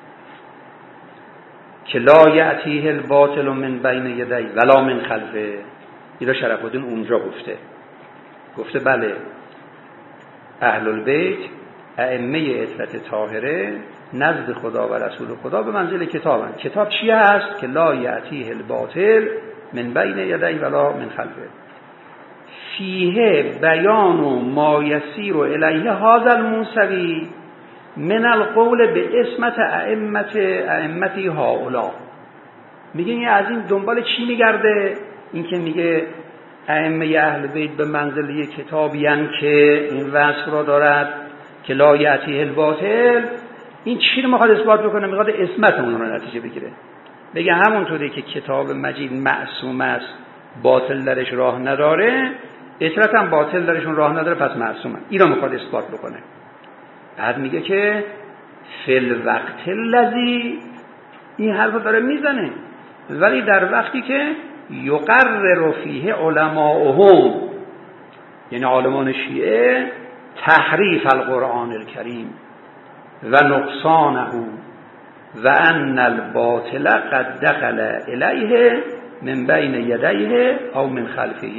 که لا یأتیه الباطل من بین یدی ولا من خلفه، اینا شرف الدین اونجا گفته بله اهل البیت ائمه عترت طاهره نزد خدا و رسول خدا به منزل کتابن. کتاب چی هست؟ که لا یأتیه الباطل من بین یدی ولا من خلفه، فیه بیان ما یسیر الیه هذا الموسوی من القول به اسمت ائمتی هؤلاء. میگه این از این دنبال چی میگرده؟ این که میگه ائمه اهل بیت به منزله کتابیان که این وصف را دارد که لا یأتیه الباطل، این چی رو میخواد اثبات بکنه؟ میخواد اسمت اون رو نتیجه بگیره، بگه همونطوری که کتاب مجید معصوم است باطل درش راه نداره، اطرت هم باطل درشون راه نداره، پس معصومه. این رو میخواد اثبات بکنه. بعد میگه که فی الوقت الذی، این حرف رو داره میزنه، ولی در وقتی که یقرر فیه علماءهم، یعنی عالمان شیعه، تحریف القرآن الکریم و نقصانه و ان الباطل قد دخل الیه من بین یدیه او من خلفه.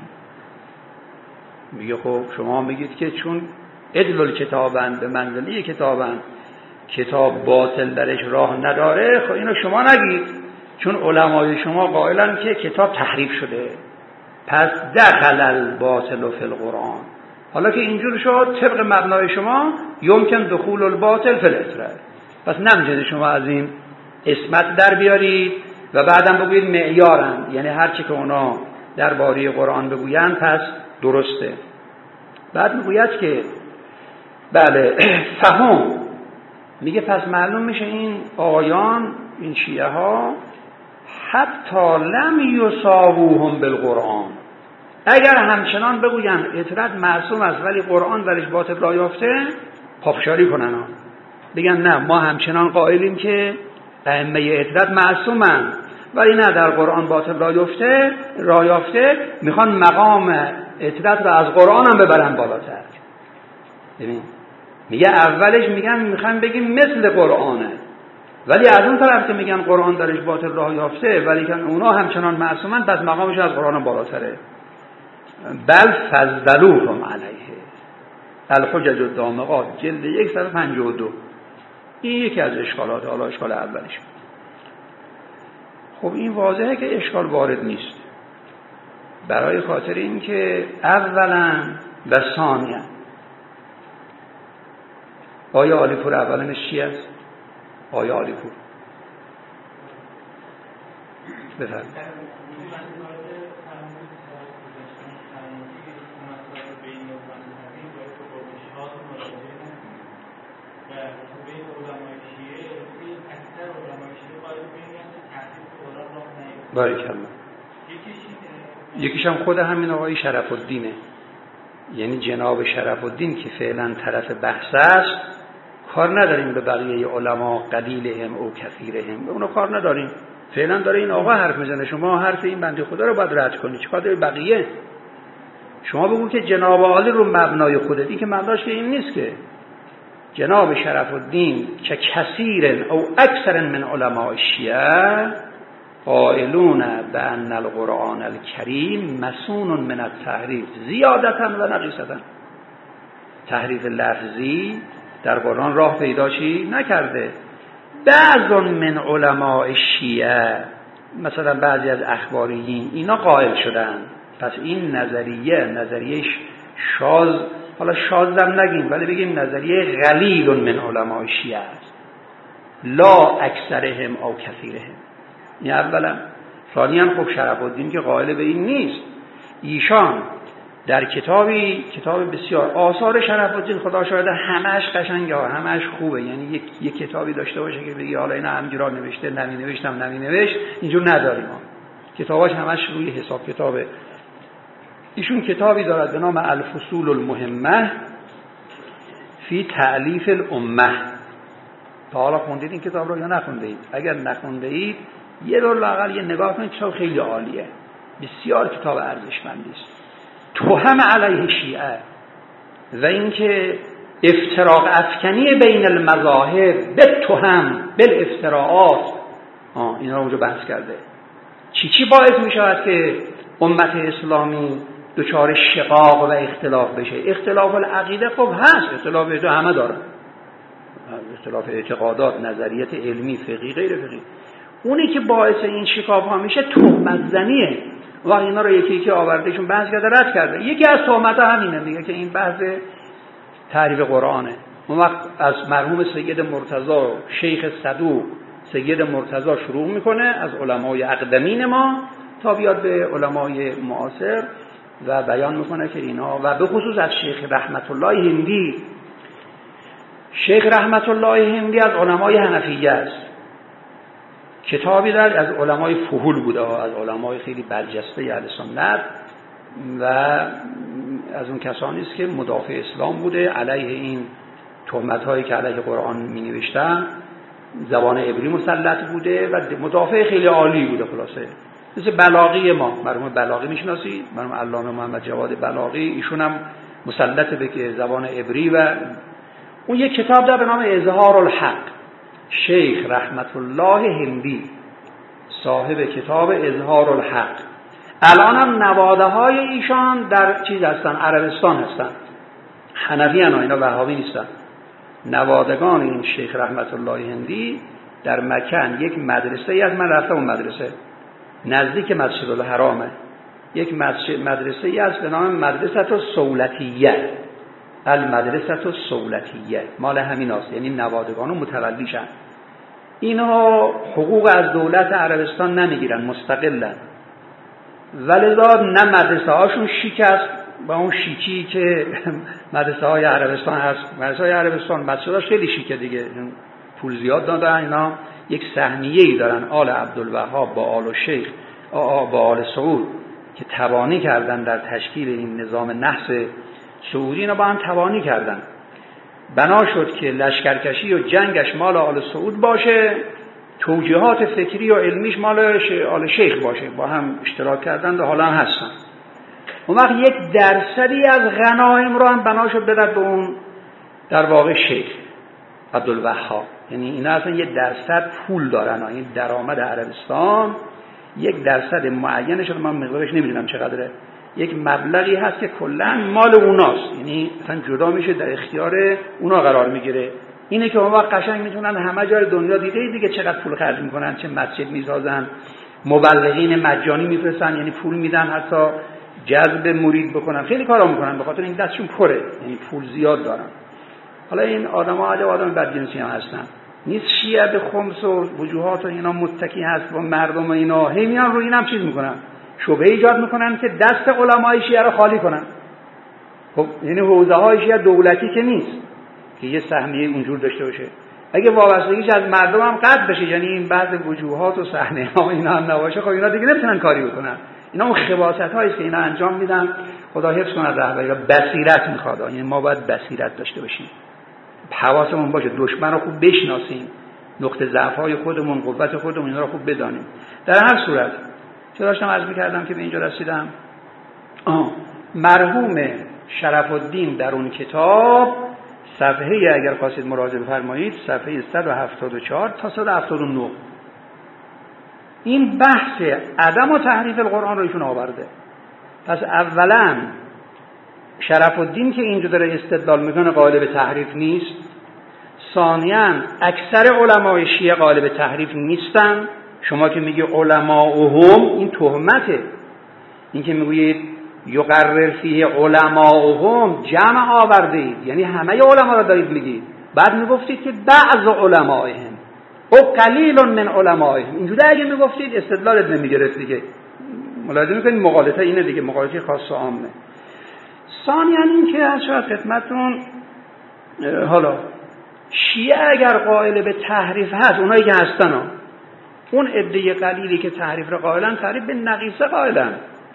میگه خب شما میگید که چون عدل الکتابن، به منزله کتابن، کتاب باطل درش راه نداره، خب اینو شما نگید، چون علمای شما قائلن که کتاب تحریف شده، پس دخل الباطل فی القرآن. حالا که اینجور شد طبق مبنای شما یمکن دخول الباطل فی الاتره، پس نمیشه شما از این اسمت در بیارید و بعدم بگویید معیارن، یعنی هر چی که اونا درباره قرآن بگوین پس درسته. بعد میگوید که بله فهم، میگه پس معلوم میشه این آقایان، این شیعه ها، حتی لم یصابوهم بالقرآن، اگر همچنان بگوین اطرت معصوم است ولی قرآن درش باطل راه یافته، پافشاری کنن ها، بگن نه ما همچنان قائلیم که ائمه اطرت معصومن ولی نه در قرآن باطل راه یافته، میخوان مقام اطرت رو از قرآن هم ببرن بالاتر. ببین میگه اولش میخوان بگیم مثل قرآنه، ولی از اون طرف که میگن قرآن درش باطل راه یافته ولی که اونا همچنان معصومن، پس مقامش از قرآن بالاتره. بل فضلوهم علیه الحجج الدامغات جلد 1 صفحه 52. این یکی از اشکالات، حالا اشکال اولیش. خب این واضحه که اشکال وارد نیست، برای خاطر این که اولا و ثانیا آیا عالیپور اولنش چی است؟ آیا عالیپور بفرمایید. باریکالله. یکیش هم خود همین آقای شرف الدینه، یعنی جناب شرف الدین که فعلا طرف بحث است. کار نداریم به بقیه علما قلیلهم او کثیرهم، به اونا کار نداریم. فعلا داره این آقا حرف میزنه، شما حرف این بنده خدا رو باید رد کنی. چیکار داری بقیه؟ شما بگو که جناب عالی رو مبنای خودت، این که مبناش که این نیست که جناب شرف الدین که کثیر او اکثر من علماء الشیعه قائلون بأن القرآن الکریم مسون من التحریف زیادتا و نقیصتا. تحریف لفظی در قرآن راه پیدا نکرده. بعض من علماء الشیعه، مثلا بعضی از اخباریین، اینا قائل شدن. پس این نظریه شاذ، حالا شاذم نگیم ولی بگیم نظریه قلیل من علماء شیعه است، لا اکثرهم او کثیرهم. این اولا. ثانیاً خب شرف الدین که قائل به این نیست. ایشان در کتاب بسیار آثار شرف الدین خدا شاهده همش قشنگه ها، همش خوبه. یعنی یک کتابی داشته باشه که بگی حالا اینا همینجوری نوشته، نمی نوشت، اینجور نداریم ها. کتاباش همش روی حساب کتابه. ایشون کتابی دارد به نام الفصول المهمه فی تألیف الامه. تا حالا خوندید این کتاب رو یا نخونده اید؟ اگر نخونده اید یه دور لااقل یه نگاه کنید، کتاب خیلی عالیه، بسیار کتاب ارزشمندی است. توهم علیه شیعه و اینکه افتراق افکنی بین المذاهب به توهم بالافتراعات، اینا رو اونجا بحث کرده. چی باعث می شود که امت اسلامی دچار شقاق و اختلاف بشه؟ اختلاف العقیده خب هست، اختلاف همه دارن، اختلاف اعتقادات، نظریت علمی، فقهی، غیر فقهی. اونی که باعث این شقاق ها میشه تهمت زنیه. و اینا رو یکی آوردهشون بحث کرده، رد کرده. یکی از تهمت ها همینه، میگه که این بحث تعریف قرآنه. اون وقت از مرحوم سید مرتضی، شیخ صدوق سید مرتضی شروع میکنه، از علمای اقدمین ما تا بیاد به علمای معاصر و بیان میکنه که اینا، و به خصوص از شیخ رحمت الله هندی. شیخ رحمت الله هندی از علمای حنفیه است. کتابی دارد از علمای فحول بوده، از علمای خیلی برجسته اهل سنت و از اون کسانی است که مدافع اسلام بوده، علیه این تهمت‌هایی که علیه قرآن می‌نوشتن زبان عبری مسلط بوده و مدافع خیلی عالی بوده. خلاصه مثل بلاغی ما، مرحوم بلاغی میشناسی، مرحوم علامه محمد جواد بلاغی، ایشون هم مسلط به که زبان عبری. و اون یک کتاب داره به نام اظهار الحق، شیخ رحمت الله هندی صاحب کتاب اظهار الحق. الان هم نواده های ایشان در چیز هستن، عربستان هستن، حنفی هستن، اینا وهابی نیستن. نوادگان این شیخ رحمت الله هندی در مکان یک مدرسه ای، از من رفتم اون مدرسه نزدیک مسجد الحرامه، یک مدرسه ای است به نام مدرسه الصولتیه، المدرسه الصولتیه، مال همین است، یعنی نوادگان متولیشن. اینها حقوق از دولت عربستان نمیگیرن، مستقلن، ولذا نه مدرسه هاشون شیک است با اون شیکی که مدرسه های عربستان هست. مدرسه های عربستان مسجداش خیلی شیکه دیگه، پول زیاد دادن. اینا یک سهمیه‌ای دارن، آل عبدالوهاب با آل شیخ با آل سعود که توانی کردن در تشکیل این نظام نحس سعودی. اینا با هم توانی کردن، بنا شد که لشکرکشی و جنگش مال آل سعود باشه، توجیهات فکری و علمیش مال آل شیخ باشه. با هم اشتراک کردن و حالا هم هستن. اون وقت یک درصدی از غنایم رو هم بنا شد بدن به اون در واقع شیخ عبدالوهاب. یعنی اینا اصلا یک درصد پول دارن، این درآمد عربستان یک درصد معینش رو من مقدارش نمیدونم چقدره، یک مبلغی هست که کلا مال اوناست، یعنی اصلا جدا میشه، در اختیار اونا قرار میگیره. اینه که اون وقت قشنگ میتونن همه جای دنیا دیده دیگه چقدر پول خرج میکنن، چه مسجد میسازن، مبلغین مجانی میفرستن، یعنی پول میدن حتی جذب مرید بکنن، خیلی کارا میکنن، به خاطر این دستشون پره، یعنی پول زیاد دارن. حالا این آدم‌ها آدم بدجنسی هم هستن، نیست شیعه به خمس و وجوهات و اینا متکی هست با مردم و اینا، هی میان رو اینم چیز میکنن، شبهه ایجاد میکنن که دست علمای شیعه رو خالی کنن. خب یعنی حوزه های شیعه دولتی که نیست که یه سهمیه اونجور داشته باشه، اگه وابستگیش از مردم هم قطع بشه، یعنی این بعض وجوهات و صحنه ها اینا هم نباشه، خب اینا دیگه نمیتونن کاری بکنن. اینا اون خباثت هایی که اینا انجام میدن، خدا حفظ کنه رهبری را. بصیرت میخواد، یعنی ما باید بصیرت داشته باشیم، حواسمون باشه، دشمن رو خوب بشناسیم، نقطه ضعف های خودمون، قوت خودمون، اینا رو خوب بدانیم. در هر صورت چه داشتم عرض می‌کردم که به اینجا رسیدم. مرحوم شرف الدین در اون کتاب صفحه اگر خواستید مراجعه بفرمایید صفحه 174 تا 179 این بحث عدم و تحریف القرآن رو ایشون آورده. پس اولا شرف الدین که اینجا داره استدلال میکنه قائل به تحریف نیست. ثانیاً اکثر علمای شیعه قائل به تحریف نیستن. شما که میگی علماؤهم این تهمته. این که میگویید یقرر فیه علماؤهم جمع آورده اید، یعنی همه علما را دارید میگید. بعد میگفتید که بعض علمائهم او قلیل من علمائهم. اینجوری اگه میگفتید استدلالت نمیگرفت دیگه. ملاحظه میکنید مغالطه اینه دیگه، مغالطه خاص و عامه. ثانیاً این که از شاید خدمتتون حالا شیعه اگر قائل به تحریف هست، اونایی که هستن اون عده قلیلی که تحریف را قائلن، تحریف به نقیصه قائلن.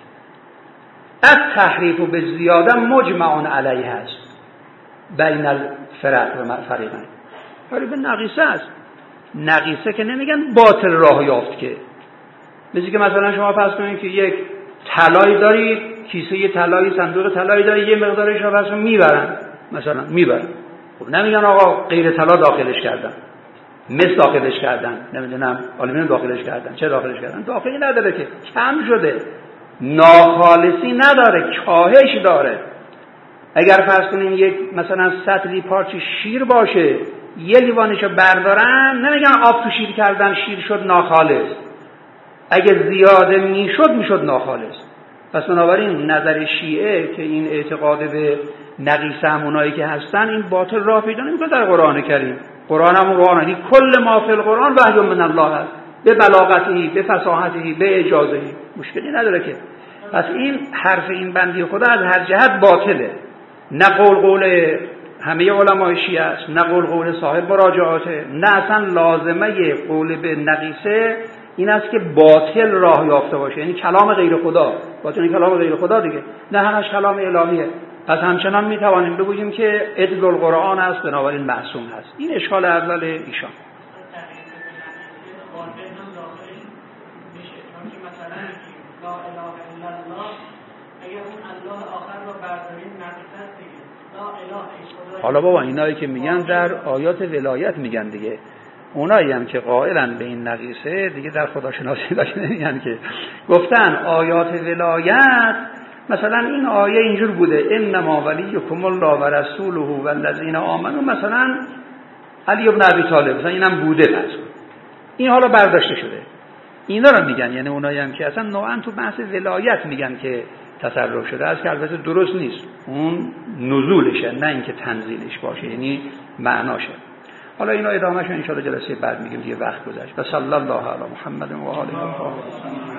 از تحریف و به زیاده مجمعون علیه هست بین الفرق و فریقین. تحریف به نقیصه است. نقیصه که نمیگن باطل راه یافت، که مثل که مثلا شما فرض کنید که یک طلایی دارید، کیسه طلایی، صندوق طلایی دارید، یه مقدارش رو مثلا میبرن، مثلا میبرن. خب نمیگن آقا غیر طلا داخلش کردن، مس داخلش کردن، نمیدونم آلومینیوم داخلش کردن، چه داخلش کردن؟ داخلی نداره که، کم شده، ناخالصی نداره، کاهش داره. اگر فرض کنیم یک مثلا 100 پارچه شیر باشه، یه لیوانشو بردارن، نمیگن آب تو شیر کردن شیر شد ناخالص. اگه زیاده میشد ناخالص. پس بنابراین نظر شیعه که این اعتقاد به نقیصه همونایی که هستن، این باطل راه پیدا نمیکنه در قرآن کریم. قرآن همون قرآنی کل ما فی القرآن وحی من الله هست، به بلاغتی، به فصاحتی، به اجازهی، مشکلی نداره که. پس این حرف این بندی خدا از هر جهت باطله. نه قول همه علمای شیعه است، نه قول صاحب مراجعاته، نه اصلا لازمه قول به نقیصه این است که باطل راه یافته باشه، یعنی کلام غیر خدا. باطل کلام غیر خدا دیگه، نه همش کلام الهیه. پس همچنان میتوانیم بگوییم که عدل القرآن است، بنابراین معصوم هست. این اشکال اول ایشان. حالا بابا اینایی که میگن در آیات ولایت میگن دیگه، اونایی هم که قائلن به این نقیصه دیگه در خداشناسی داشت نمیگن که. گفتن آیات ولایت، مثلا این آیه اینجور بوده انما ولیکم الله و رسوله و الذین آمنوا، مثلا علی بن ابی طالب، مثلا اینم بوده. پس این حالا برداشته شده. اینا رو میگن، یعنی اونایی هم که اصلا نوعا تو بحث ولایت میگن که تصرف شده است، که البته درست نیست. اون نزولشه، نه اینکه تنزیلش باشه، یعنی معناشه. حالا اینا ادامهش ان شاء الله جلسه بعد میگیم، دیگه وقت گذشت. صلی الله علی محمد و آله و صحبه.